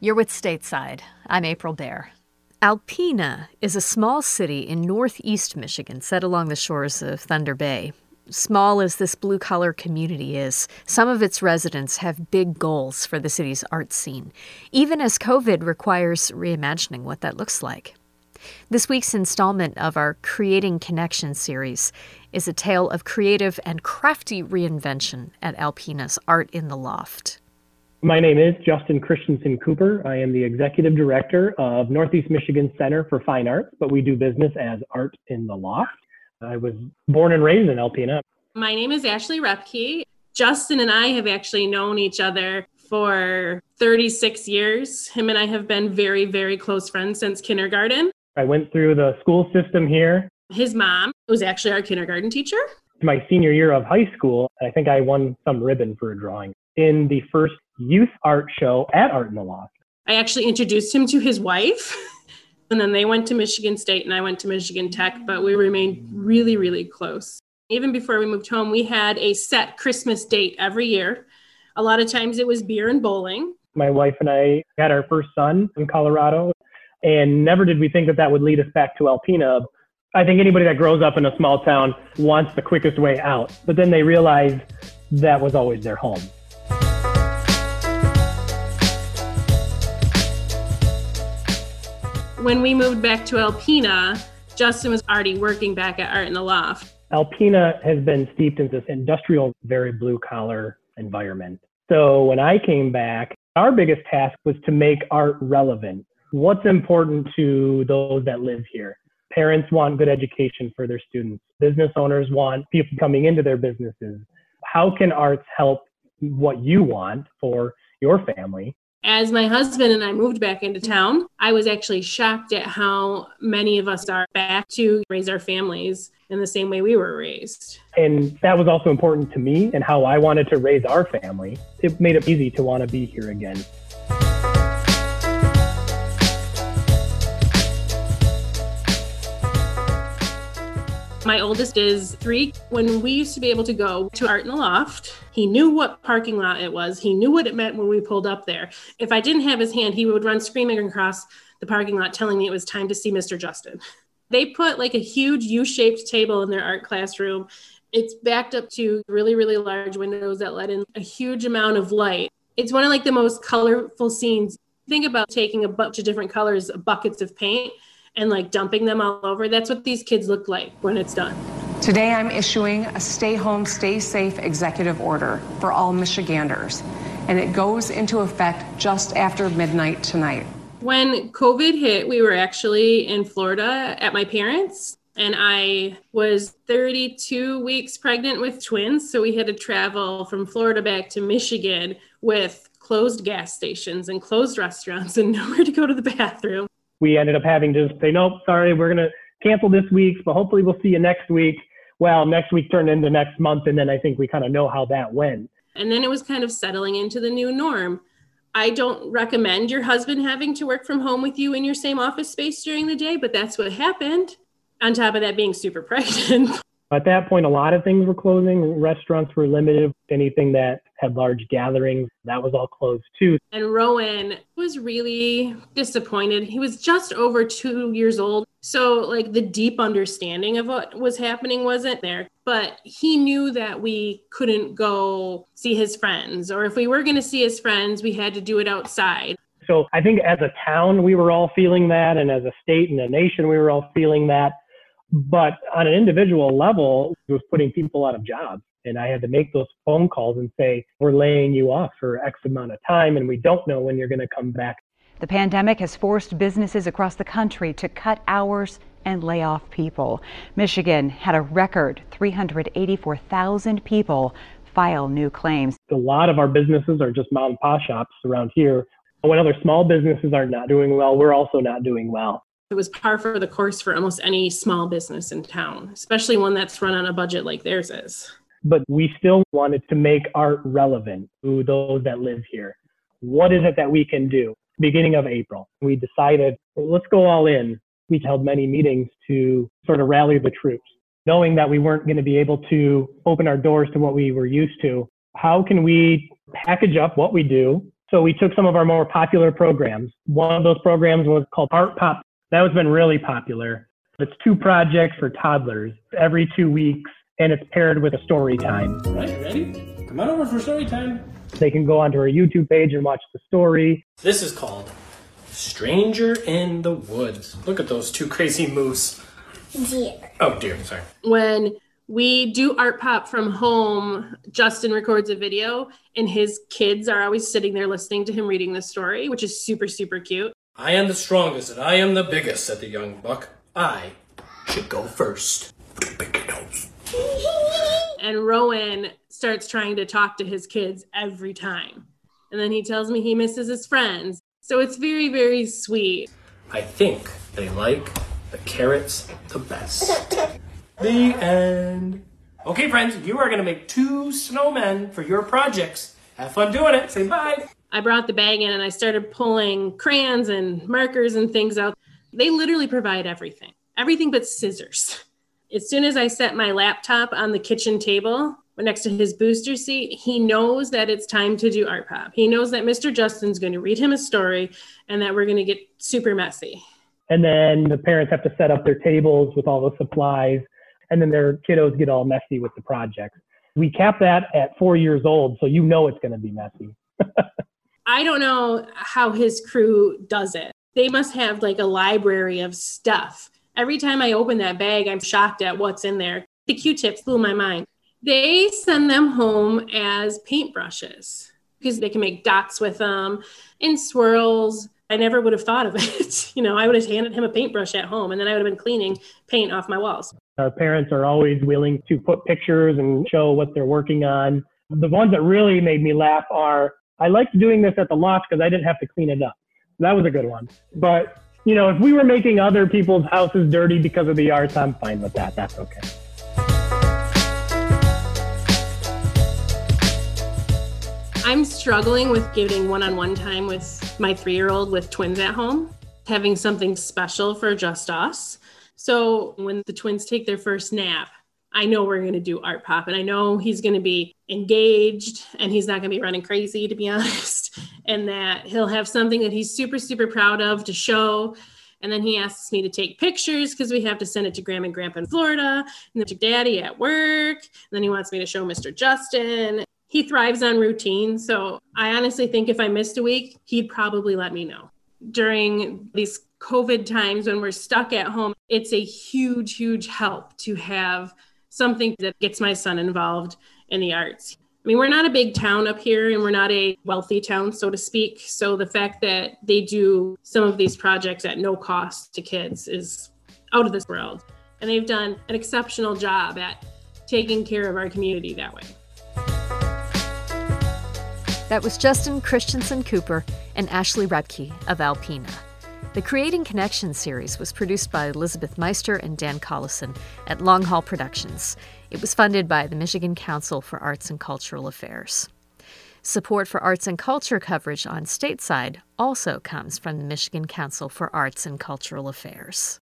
You're with Stateside. I'm April Baer. Alpena is a small city in northeast Michigan set along the shores of Thunder Bay. Small as this blue-collar community is, some of its residents have big goals for the city's art scene, even as COVID requires reimagining what that looks like. This week's installment of our Creating Connection series is a tale of creative and crafty reinvention at Alpena's Art in the Loft. My name is Justin Christensen Cooper. I am the Executive Director of Northeast Michigan Center for Fine Arts, but we do business as Art in the Loft. I was born and raised in Alpena. My name is Ashley Repke. Justin and I have actually known each other for 36 years. Him and I have been very, very close friends since kindergarten. I went through the school system here. His mom was actually our kindergarten teacher. My senior year of high school, I think I won some ribbon for a drawing in the first youth art show at Art in the Loft. I actually introduced him to his wife, and then they went to Michigan State and I went to Michigan Tech, but we remained really, really close. Even before we moved home, we had a set Christmas date every year. A lot of times it was beer and bowling. My wife and I had our first son in Colorado, and never did we think that would lead us back to Alpena. I think anybody that grows up in a small town wants the quickest way out, but then they realize that was always their home. When we moved back to Alpena, Justin was already working back at Art in the Loft. Alpena has been steeped in this industrial, very blue-collar environment. So when I came back, our biggest task was to make art relevant. What's important to those that live here? Parents want good education for their students. Business owners want people coming into their businesses. How can arts help what you want for your family? As my husband and I moved back into town, I was actually shocked at how many of us are back to raise our families in the same way we were raised. And that was also important to me and how I wanted to raise our family. It made it easy to want to be here again. My oldest is 3. When we used to be able to go to Art in the Loft, he knew what parking lot it was. He knew what it meant when we pulled up there. If I didn't have his hand, he would run screaming across the parking lot telling me it was time to see Mr. Justin. They put like a huge U-shaped table in their art classroom. It's backed up to really, really large windows that let in a huge amount of light. It's one of like the most colorful scenes. Think about taking a bunch of different colors, buckets of paint, and like dumping them all over. That's what these kids look like when it's done. Today I'm issuing a stay home, stay safe executive order for all Michiganders, and it goes into effect just after midnight tonight. When COVID hit, we were actually in Florida at my parents', and I was 32 weeks pregnant with twins, so we had to travel from Florida back to Michigan with closed gas stations and closed restaurants and nowhere to go to the bathroom. We ended up having to say, nope, sorry, we're going to cancel this week, but hopefully we'll see you next week. Well, next week turned into next month, and then I think we kind of know how that went. And then it was kind of settling into the new norm. I don't recommend your husband having to work from home with you in your same office space during the day, but that's what happened. On top of that, being super pregnant. At that point, a lot of things were closing. Restaurants were limited. Anything that had large gatherings, that was all closed too. And Rowan was really disappointed. He was just over 2 years old. So like the deep understanding of what was happening wasn't there. But he knew that we couldn't go see his friends, or if we were going to see his friends, we had to do it outside. So I think as a town, we were all feeling that. And as a state and a nation, we were all feeling that. But on an individual level, it was putting people out of jobs. And I had to make those phone calls and say, we're laying you off for X amount of time, and we don't know when you're going to come back. The pandemic has forced businesses across the country to cut hours and lay off people. Michigan had a record 384,000 people file new claims. A lot of our businesses are just mom and pop shops around here. When other small businesses are not doing well, we're also not doing well. It was par for the course for almost any small business in town, especially one that's run on a budget like theirs is. But we still wanted to make art relevant to those that live here. What is it that we can do? Beginning of April, we decided, well, let's go all in. We held many meetings to sort of rally the troops, knowing that we weren't going to be able to open our doors to what we were used to. How can we package up what we do So we took some of our more popular programs. One of those programs was called Art Pop. That has been really popular. It's 2 projects for toddlers every 2 weeks, and it's paired with a story time. All right, ready? Come on over for story time. They can go onto our YouTube page and watch the story. This is called Stranger in the Woods. Look at those 2 crazy moose. Deer. Oh, dear, sorry. When we do Art Pop from home, Justin records a video and his kids are always sitting there listening to him reading the story, which is super, super cute. I am the strongest and I am the biggest, said the young buck. I should go first. Pick your nose. And Rowan starts trying to talk to his kids every time. And then he tells me he misses his friends. So it's very, very sweet. I think they like the carrots the best. The end. Okay, friends, you are going to make 2 snowmen for your projects. Have fun doing it. Say bye. I brought the bag in and I started pulling crayons and markers and things out. They literally provide everything but scissors. As soon as I set my laptop on the kitchen table next to his booster seat, he knows that it's time to do Art Pop. He knows that Mr. Justin's going to read him a story and that we're going to get super messy. And then the parents have to set up their tables with all the supplies, and then their kiddos get all messy with the projects. We cap that at 4 years old, so you know it's going to be messy. I don't know how his crew does it. They must have like a library of stuff. Every time I open that bag, I'm shocked at what's in there. The Q-tips blew my mind. They send them home as paintbrushes because they can make dots with them and swirls. I never would have thought of it. I would have handed him a paintbrush at home and then I would have been cleaning paint off my walls. Our parents are always willing to put pictures and show what they're working on. The ones that really made me laugh are, I liked doing this at the loft because I didn't have to clean it up. That was a good one. But, if we were making other people's houses dirty because of the arts, I'm fine with that. That's okay. I'm struggling with getting one-on-one time with my 3-year-old with twins at home, having something special for just us. So when the twins take their first nap, I know we're going to do Art Pop, and I know he's going to be engaged and he's not going to be running crazy, to be honest, and that he'll have something that he's super, super proud of to show. And then he asks me to take pictures because we have to send it to Grandma and Grandpa in Florida and then to Daddy at work. And then he wants me to show Mr. Justin. He thrives on routine. So I honestly think if I missed a week, he'd probably let me know. During these COVID times when we're stuck at home, it's a huge, huge help to have something that gets my son involved in the arts. I mean, we're not a big town up here and we're not a wealthy town, so to speak. So the fact that they do some of these projects at no cost to kids is out of this world. And they've done an exceptional job at taking care of our community that way. That was Justin Christensen Cooper and Ashley Repke of Alpena. The Creating Connections series was produced by Elizabeth Meister and Dan Collison at Long Haul Productions. It was funded by the Michigan Council for Arts and Cultural Affairs. Support for arts and culture coverage on Stateside also comes from the Michigan Council for Arts and Cultural Affairs.